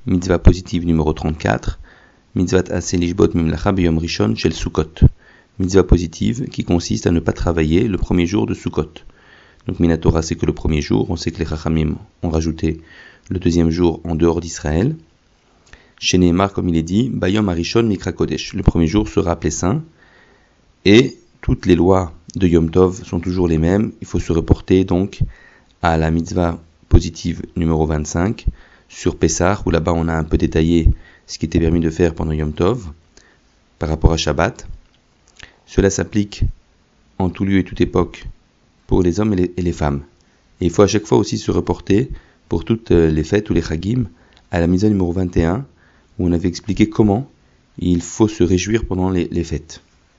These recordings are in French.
Mitzvah positive numéro 34. Mitzvat aseh lishbot mimlacha b'yom rishon shel Sukkot. Mitzvah positive qui consiste à ne pas travailler le premier jour de Sukkot. Donc Minatora c'est que le premier jour, on sait que les Chachamim ont rajouté le deuxième jour en dehors d'Israël. Chez Nehemar, comme il est dit, Bayom Arishon Mikra Kodesh. Le premier jour sera appelé saint. Et toutes les lois de Yom Tov sont toujours les mêmes. Il faut se reporter donc à la mitzvah positive numéro 25 sur Pessah, où là-bas on a un peu détaillé ce qui était permis de faire pendant Yom Tov par rapport à Shabbat. Cela s'applique en tout lieu et toute époque pour les hommes et les femmes. Et il faut à chaque fois aussi se reporter pour toutes les fêtes ou les chagim à la mitzvah numéro 21 où on avait expliqué comment il faut se réjouir pendant les fêtes.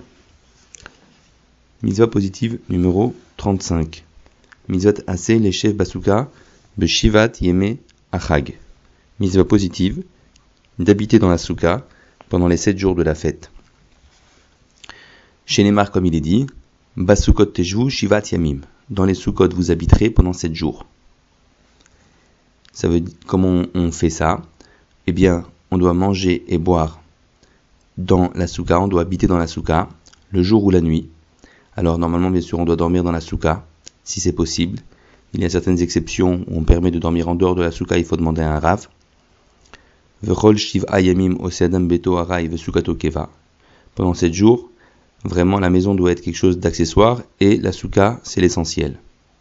Mitzvah positive numéro 35. Mitzvah aseh leshev basuka beshivat yeme achag. Mitzvah positive d'habiter dans la souka pendant les 7 jours de la fête. Chez Nehemar, comme il est dit, Basukot tejvu shivat yamim. Dans les soukot, vous habiterez pendant 7 jours. Ça veut dire, comment on fait ça? Eh bien, on doit manger et boire dans la souka, on doit habiter dans la souka le jour ou la nuit. Alors, normalement, bien sûr, on doit dormir dans la souka, si c'est possible. Il y a certaines exceptions où on permet de dormir en dehors de la souka, il faut demander à un rav. V'chol shiv'a yamim oseadam beto harai v'sukato keva. Pendant 7 jours, vraiment, la maison doit être quelque chose d'accessoire et la souka, c'est l'essentiel.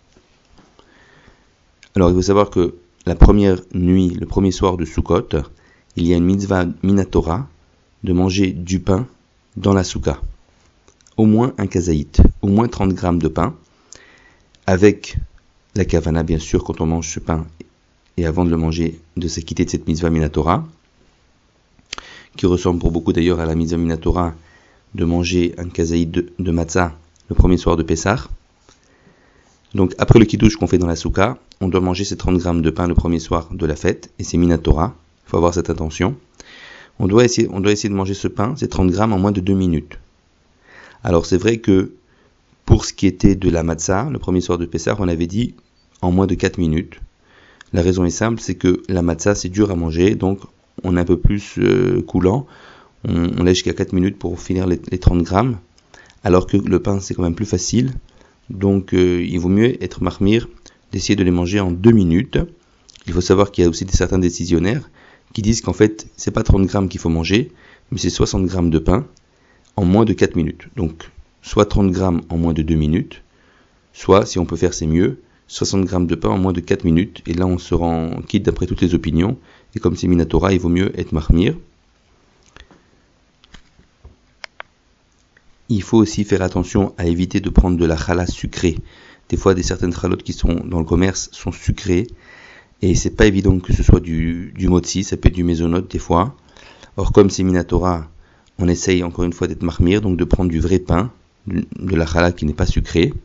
Alors, il faut savoir que la première nuit, le premier soir de Sukkot, il y a une mitzvah minatora de manger du pain dans la souka. Au moins un kazaït, au moins 30 grammes de pain, avec la kavana, bien sûr, quand on mange ce pain, et avant de le manger, de s'acquitter de cette mitzvah minatora, qui ressemble pour beaucoup d'ailleurs à la mitzvah minatora de manger un kazaït de matzah le premier soir de Pessah. Donc après le kiddush qu'on fait dans la souka, on doit manger ces 30 grammes de pain le premier soir de la fête, et c'est minatora, il faut avoir cette attention. On doit essayer de manger ce pain, ces 30 grammes, en moins de 2 minutes. Alors c'est vrai que pour ce qui était de la matzah, le premier soir de Pessah, on avait dit en moins de 4 minutes. La raison est simple, c'est que la matzah c'est dur à manger, donc on est un peu plus coulant. On lèche jusqu'à 4 minutes pour finir les 30 grammes, alors que le pain c'est quand même plus facile. Donc il vaut mieux être mahmir, d'essayer de les manger en 2 minutes. Il faut savoir qu'il y a aussi certains décisionnaires qui disent qu'en fait c'est pas 30 grammes qu'il faut manger, mais c'est 60 grammes de pain en moins de 4 minutes. Donc soit 30 grammes en moins de 2 minutes, soit si on peut faire c'est mieux, 60 grammes de pain en moins de 4 minutes, et là on se rend quitte d'après toutes les opinions, et comme c'est minatora, il vaut mieux être mahmir. Il faut aussi faire attention à éviter de prendre de la challah sucrée. Des fois, certaines chalotes qui sont dans le commerce sont sucrées, et c'est pas évident que ce soit du motzi, ça peut être du mésonote des fois. Or, comme c'est minatora, on essaye encore une fois d'être mahmir, donc de prendre du vrai pain, de la challah qui n'est pas sucrée.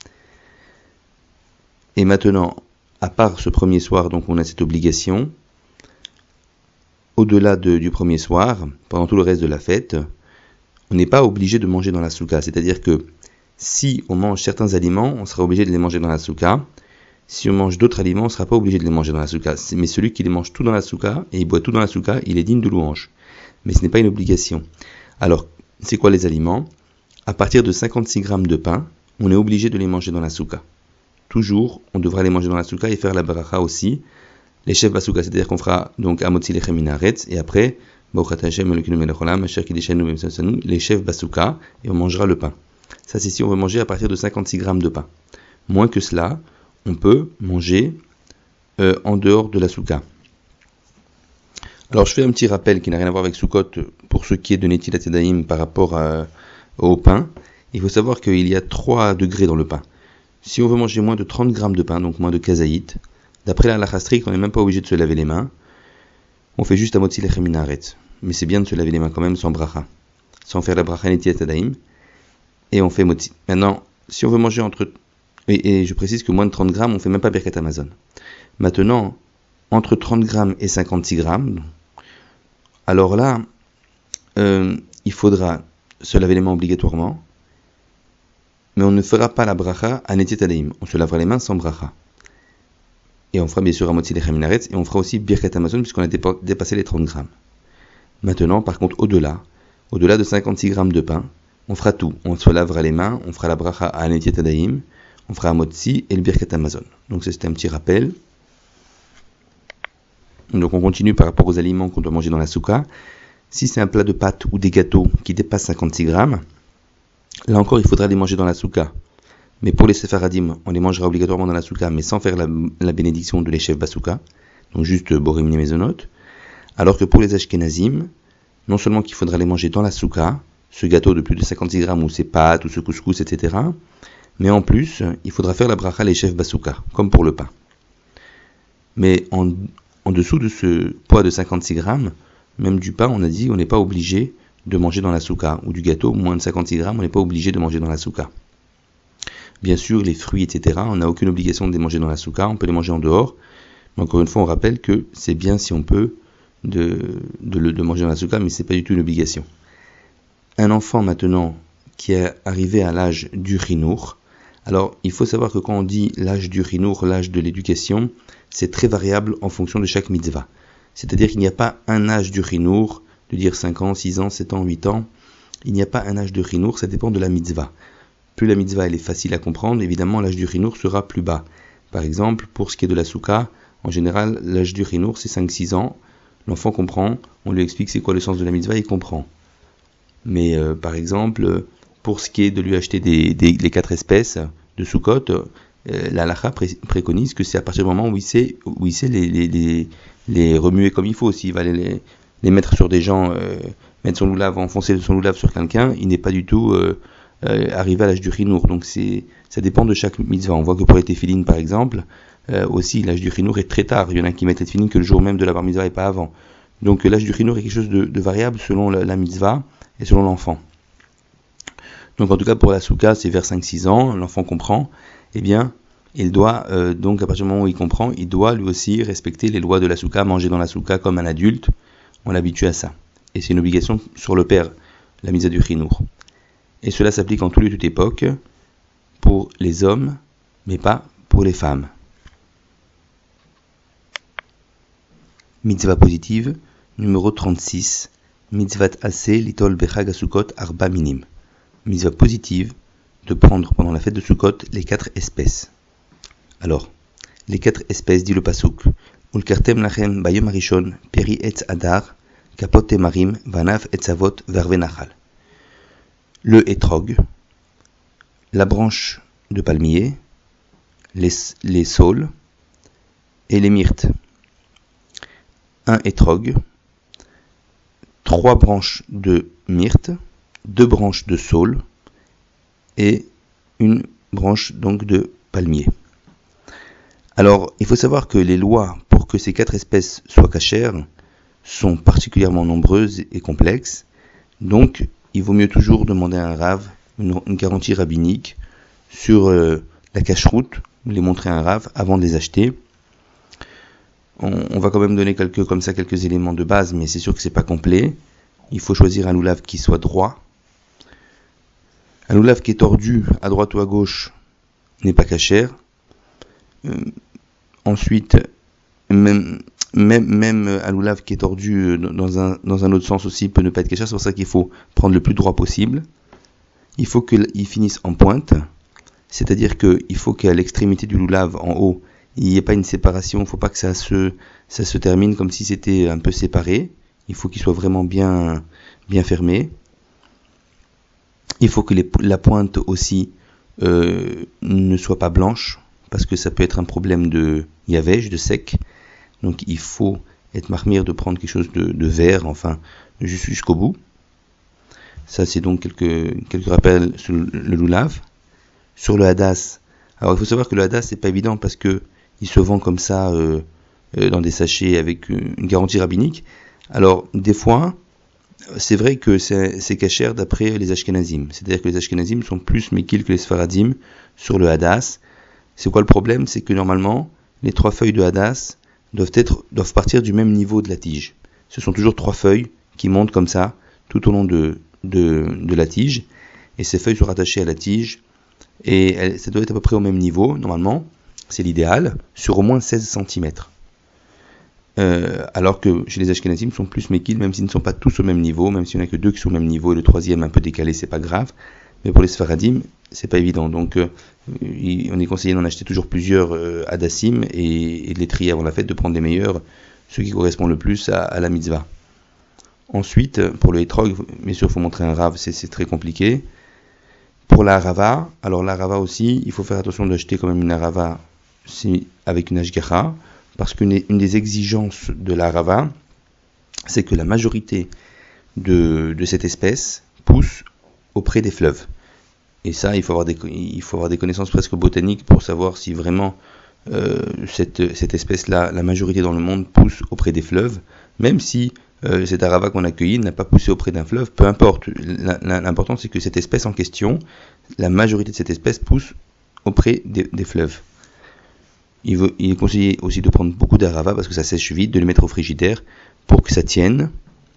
Et maintenant, à part ce premier soir, donc on a cette obligation, au-delà du premier soir, pendant tout le reste de la fête, on n'est pas obligé de manger dans la souka. C'est-à-dire que si on mange certains aliments, on sera obligé de les manger dans la souka. Si on mange d'autres aliments, on ne sera pas obligé de les manger dans la souka. Mais celui qui les mange tout dans la souka, et il boit tout dans la souka, il est digne de louange. Mais ce n'est pas une obligation. Alors, c'est quoi les aliments? À partir de 56 grammes de pain, on est obligé de les manger dans la souka. Toujours, on devra les manger dans la souka et faire la bracha aussi. Les chefs basouka, c'est-à-dire qu'on fera donc amotzi lechem min haaretz, et après, les chefs basouka, et on mangera le pain. Ça, c'est si on veut manger à partir de 56 grammes de pain. Moins que cela, on peut manger en dehors de la souka. Alors, je fais un petit rappel qui n'a rien à voir avec Sukkot pour ce qui est de Netilat Yadayim par rapport au pain. Il faut savoir qu'il y a 3 degrés dans le pain. Si on veut manger moins de 30 grammes de pain, donc moins de kazaït, d'après la halakha stricte, on n'est même pas obligé de se laver les mains. On fait juste amotzi lechem min haaretz. Mais c'est bien de se laver les mains quand même sans bracha, sans faire la bracha Netilat Yadayim. Et on fait motzi. Maintenant, si on veut manger entre... Et je précise que moins de 30 grammes, on ne fait même pas Birkat Hamazon. Maintenant, entre 30 grammes et 56 grammes, alors là, il faudra se laver les mains obligatoirement, mais on ne fera pas la bracha à Netilat Yadayim. On se lavera les mains sans bracha. Et on fera bien sûr Amotzi Lechem Minaretz, et on fera aussi Birkat Hamazon, puisqu'on a dépassé les 30 grammes. Maintenant, par contre, au-delà de 56 grammes de pain, on fera tout. On se lavera les mains, on fera la bracha à Netiat Adaim, on fera Amotzi et le Birkat Hamazon. Donc c'était un petit rappel. Donc on continue par rapport aux aliments qu'on doit manger dans la souka. Si c'est un plat de pâtes ou des gâteaux qui dépassent 56 grammes, là encore il faudra les manger dans la souka. Mais pour les séfaradim, on les mangera obligatoirement dans la souka, mais sans faire la bénédiction de l'échef basouka, donc juste borim mezonot. Alors que pour les ashkenazim, non seulement qu'il faudra les manger dans la souka, ce gâteau de plus de 56 grammes ou ces pâtes ou ce couscous, etc., mais en plus, il faudra faire la bracha l'échef basouka, comme pour le pain. Mais en dessous de ce poids de 56 grammes, même du pain, on a dit, on n'est pas obligé de manger dans la souka, ou du gâteau, moins de 56 grammes, on n'est pas obligé de manger dans la souka. Bien sûr, les fruits, etc., on n'a aucune obligation de les manger dans la souka, on peut les manger en dehors, mais encore une fois, on rappelle que c'est bien si on peut de manger dans la souka, mais c'est pas du tout une obligation. Un enfant maintenant qui est arrivé à l'âge du chinour, alors il faut savoir que quand on dit l'âge du chinour, l'âge de l'éducation, c'est très variable en fonction de chaque mitzvah. C'est-à-dire qu'il n'y a pas un âge du chinour, de dire 5 ans, 6 ans, 7 ans, 8 ans. Il n'y a pas un âge de chinour, ça dépend de la mitzvah. Plus la mitzvah elle est facile à comprendre, évidemment l'âge du chinour sera plus bas. Par exemple, pour ce qui est de la souka, en général, l'âge du chinour c'est 5-6 ans. L'enfant comprend, on lui explique c'est quoi le sens de la mitzvah, il comprend. Mais par exemple, pour ce qui est de lui acheter les 4 espèces de soukot, la halakha préconise que c'est à partir du moment où il sait les remuer comme il faut. S'il va les mettre sur des gens, mettre son loulav, enfoncer son loulav sur quelqu'un, il n'est pas du tout arrivé à l'âge du chinour. Donc ça dépend de chaque mitzvah. On voit que pour les téphilines par exemple, aussi l'âge du chinour est très tard. Il y en a qui mettent les téphilines que le jour même de la bar mitzvah et pas avant. Donc l'âge du chinour est quelque chose de variable selon la mitzvah et selon l'enfant. Donc en tout cas pour la souka c'est vers 5-6 ans, l'enfant comprend, eh bien il doit, donc à partir du moment où il comprend, il doit lui aussi respecter les lois de la souka, manger dans la souka comme un adulte, on l'habitue à ça. Et c'est une obligation sur le père, la mitzvah du chinour. Et cela s'applique en tout lieu, toute époque, pour les hommes, mais pas pour les femmes. Mitzvah positive, numéro 36, mitzvat aseh litol bechag asukot arba minim. Mitzvah positive, de prendre pendant la fête de Sukkot les 4 espèces. Alors, les 4 espèces, dit le pasuk, Ulkartem lachem bayom arishon peri etz adar kapot temarim vanav etzavot vervenachal. Le etrog, la branche de palmier, les saules et les myrtes. Un etrog, 3 branches de myrte, 2 branches de saule et une branche donc de palmier. Alors, il faut savoir que les lois pour que ces 4 espèces soient cachères sont particulièrement nombreuses et complexes. Donc, il vaut mieux toujours demander à un rav une garantie rabbinique sur la cacheroute, les montrer à un rav avant de les acheter. On va quand même donner quelques éléments de base, mais c'est sûr que c'est pas complet. Il faut choisir un loulav qui soit droit. Un loulav qui est tordu à droite ou à gauche n'est pas cachère. Ensuite, même un loulav qui est tordu dans un autre sens aussi peut ne pas être cachère. C'est pour ça qu'il faut prendre le plus droit possible. Il faut qu'il finisse en pointe, c'est-à-dire qu'il faut qu'à l'extrémité du loulav en haut, il n'y ait pas une séparation. Il ne faut pas que ça se termine comme si c'était un peu séparé. Il faut qu'il soit vraiment bien fermé. Il faut que la pointe aussi ne soit pas blanche, parce que ça peut être un problème de yavège, de sec. Donc il faut être marmire de prendre quelque chose de vert, enfin jusqu'au bout. Ça c'est donc quelques rappels sur le loulav. Sur le hadas, alors il faut savoir que le hadas c'est pas évident parce que il se vend comme ça dans des sachets avec une garantie rabbinique. Alors des fois c'est vrai que c'est cachère d'après les Ashkenazim. C'est-à-dire que les Ashkenazim sont plus mékil que les Sfaradim sur le hadas. C'est quoi le problème? C'est que normalement, les 3 feuilles de hadas doivent partir du même niveau de la tige. Ce sont toujours 3 feuilles qui montent comme ça, tout au long de la tige. Et ces feuilles sont rattachées à la tige. Et ça doit être à peu près au même niveau, normalement. c'est l'idéal, sur au moins 16 cm. Alors que chez les Ashkenazim, ils sont plus Mekil, même s'ils ne sont pas tous au même niveau, même s'il n'y en a que deux qui sont au même niveau, et le troisième un peu décalé, c'est pas grave. Mais pour les Sfaradim, c'est pas évident. Donc, on est conseillé d'en acheter toujours plusieurs Hadassim et de les trier avant la fête, de prendre les meilleurs, ceux qui correspondent le plus à la mitzvah. Ensuite, pour le Etrog, bien sûr, il faut montrer un Rav, c'est très compliqué. Pour la Harava, alors la Harava aussi, il faut faire attention d'acheter quand même une Harava avec une Ashgacha, parce qu'une des exigences de la Harava, c'est que la majorité de cette espèce pousse auprès des fleuves. Et ça, il faut avoir des connaissances presque botaniques pour savoir si vraiment cette espèce-là, la majorité dans le monde, pousse auprès des fleuves, même si cette Harava qu'on a cueillie n'a pas poussé auprès d'un fleuve, peu importe. L'important, c'est que cette espèce en question, la majorité de cette espèce pousse auprès des fleuves. Il est conseillé aussi de prendre beaucoup d'Harava parce que ça sèche vite, de les mettre au frigidaire pour que ça tienne.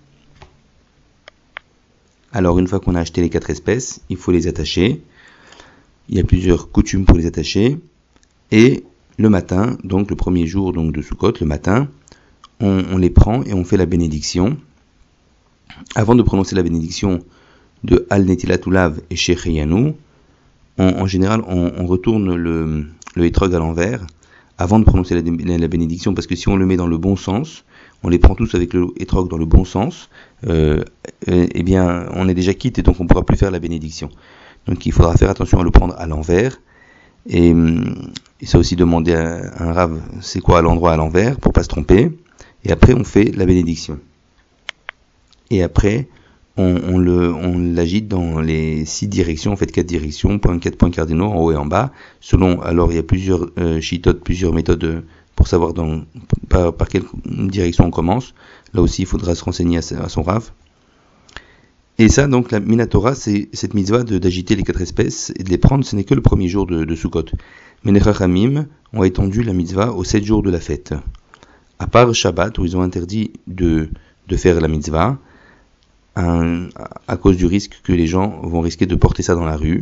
Alors, une fois qu'on a acheté les 4 espèces, il faut les attacher. Il y a plusieurs coutumes pour les attacher. Et le matin, donc le premier jour donc de Sukkot, le matin, on les prend et on fait la bénédiction. Avant de prononcer la bénédiction de Al Netilat Ulav et Shecheyanu, en général, on retourne le Etrog à l'envers avant de prononcer la bénédiction, parce que si on le met dans le bon sens, on les prend tous avec le Etrog dans le bon sens, eh bien, on est déjà quitte et donc on ne pourra plus faire la bénédiction. Donc il faudra faire attention à le prendre à l'envers. Et ça aussi demander à un Rav c'est quoi l'endroit à l'envers pour pas se tromper. Et après on fait la bénédiction. Et après on l'agite dans les 6 directions, en fait 4 directions, 4 points cardinaux en haut et en bas. Selon, alors il y a plusieurs chitotes, plusieurs méthodes pour savoir par quelle direction on commence. Là aussi il faudra se renseigner à son Rav. Et ça, donc, la Minatora, c'est cette mitzvah d'agiter les 4 espèces et de les prendre, ce n'est que le premier jour de Sukkot. Mais les Chachamim ont étendu la mitzvah aux 7 jours de la fête. À part Shabbat, où ils ont interdit de faire la mitzvah, à cause du risque que les gens vont risquer de porter ça dans la rue.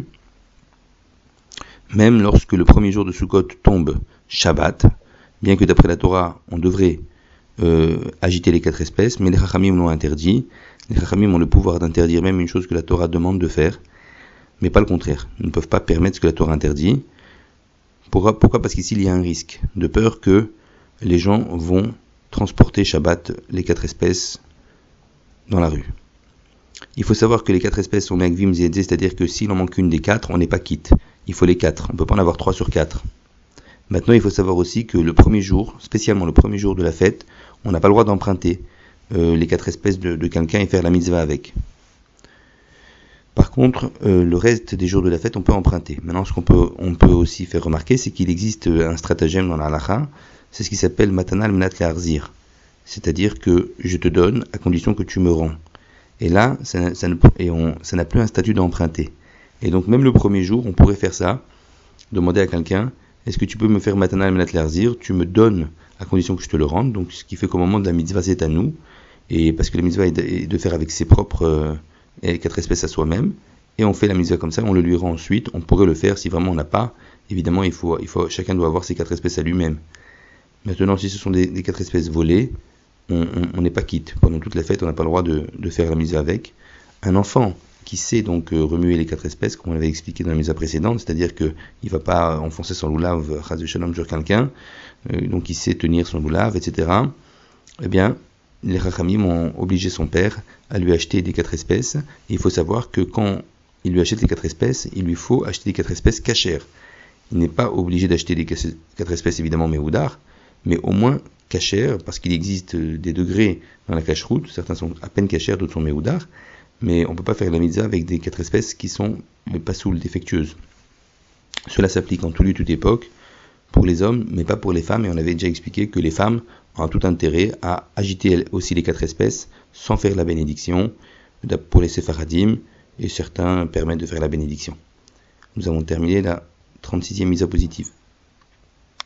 Même lorsque le premier jour de Sukkot tombe Shabbat, bien que d'après la Torah, on devrait agiter les 4 espèces, mais les Chachamim l'ont interdit. Les Chachamim ont le pouvoir d'interdire même une chose que la Torah demande de faire, mais pas le contraire. Ils ne peuvent pas permettre ce que la Torah interdit. Pourquoi ? Parce qu'ici il y a un risque, de peur que les gens vont transporter Shabbat, les 4 espèces, dans la rue. Il faut savoir que les 4 espèces sont Me'akvim Zedze, c'est-à-dire que s'il en manque une des 4, on n'est pas quitte. Il faut les 4, on ne peut pas en avoir 3 sur 4. Maintenant, il faut savoir aussi que le premier jour, spécialement le premier jour de la fête, on n'a pas le droit d'emprunter les 4 espèces de quelqu'un et faire la mitzvah avec. Par contre, le reste des jours de la fête, on peut emprunter. Maintenant, ce qu'on peut aussi faire remarquer, c'est qu'il existe un stratagème dans la halacha, c'est ce qui s'appelle matanal menat le'arzir. C'est-à-dire que je te donne à condition que tu me rends. Et là, ça n'a plus un statut d'emprunter. Et donc, même le premier jour, on pourrait faire ça, demander à quelqu'un, est-ce que tu peux me faire matanal menat le'arzir, tu me donnes à condition que je te le rende, donc ce qui fait qu'au moment de la mitzvah, c'est à nous, et parce que la mitzvah est de faire avec ses propres 4 espèces à soi-même, et on fait la mitzvah comme ça, on le lui rend ensuite. On pourrait le faire si vraiment on n'a pas, évidemment chacun doit avoir ses 4 espèces à lui-même. Maintenant, si ce sont des 4 espèces volées, on n'est pas quitte. Pendant toute la fête, on n'a pas le droit de faire la mitzvah avec. Un enfant qui sait donc remuer les 4 espèces, comme on l'avait expliqué dans la mitzvah précédente, c'est-à-dire qu'il ne va pas enfoncer son loulav chas v'shalom sur quelqu'un, donc il sait tenir son loulav, etc. Eh bien, les Chachamim ont obligé son père à lui acheter des 4 espèces. Et il faut savoir que quand il lui achète les 4 espèces, il lui faut acheter des 4 espèces cachères. Il n'est pas obligé d'acheter des 4 espèces évidemment méhoudar, mais au moins cachères, parce qu'il existe des degrés dans la cacheroute. Certains sont à peine cachères, d'autres sont méhoudar. Mais on ne peut pas faire la mitzvah avec des 4 espèces qui sont pasoul, défectueuses. Cela s'applique en tout lieu, toute époque, pour les hommes, mais pas pour les femmes. Et on avait déjà expliqué que les femmes ont tout intérêt à agiter aussi les 4 espèces sans faire la bénédiction pour les séfaradim, et certains permettent de faire la bénédiction. Nous avons terminé la 36e mise à positive.